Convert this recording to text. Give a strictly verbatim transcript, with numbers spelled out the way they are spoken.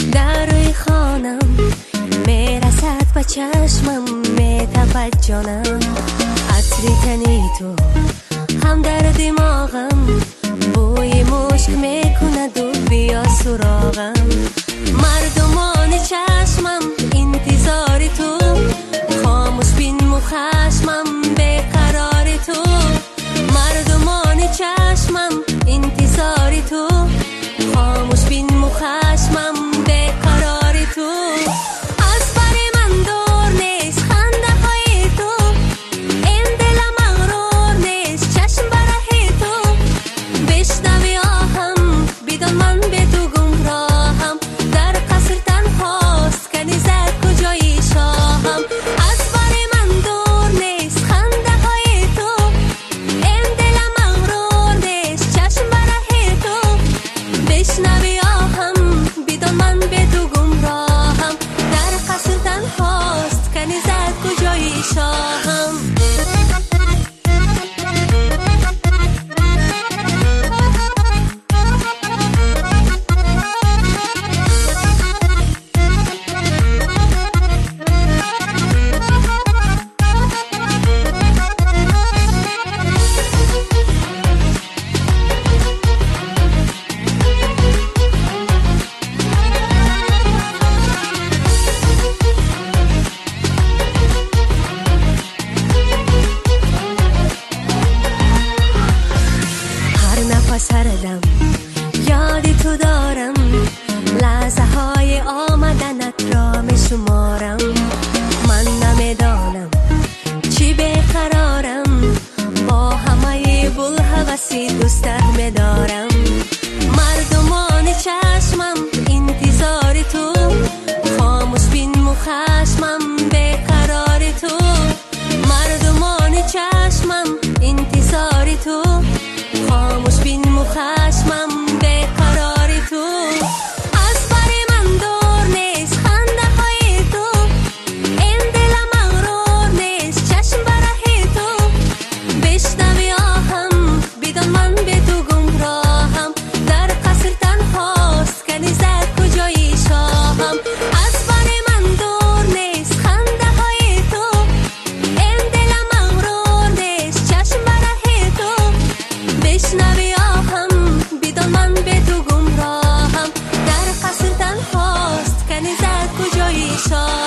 در روی خانم میرسد و چشمم میتپد جانم، عطری تنی تو هم در دماغم، بوی مشک میکند و بیا سراغم. مردمان چشمم انتظار تو، خاموش بین مخشمم بیقرار تو. مردمان چشمم انتظار تو، خاموش بین مخشمم بیقرار تو. از بر من دور نیست خنده های تو، این دل مغرور نیست چشم بره تو. بشنوی آهم بدون من به تو گمراهم، در قصر تنهاست کنی زد کجای شاهم. از بر من دور نیست خنده های تو، این دل مغرور نیست چشم بره تو. بشنوی آهم بدون من به تو گمراهم، در قصر تنهاست کنی زد کجای شاهم. سردم یادی تو دارم، لحظه های آمدنت را می شمارم. من نمیدانم چی بیقرارم، با همه بلحوثی دوستت می دارم. مردمان چشمم انتظار تو، خاموش بین مخشمم بیقرار تو. مردمان چشمم انتظار تو، خاموش بین مخشمم بیقرار تو. از بر من دور نیست خنده های تو، این دل مغرور نیست چشم بره تو. بشنوی آهم بدون من به تو گمراهم، در قصر تنهاست کنی زد کجای شاهم. از بر من دور نیست خنده های تو، این دل مغرور نیست چشم بره تو. بشنوی آهم بدون من به تو گمراهم، در قصر تنهاست کنی زد کجای شاهم.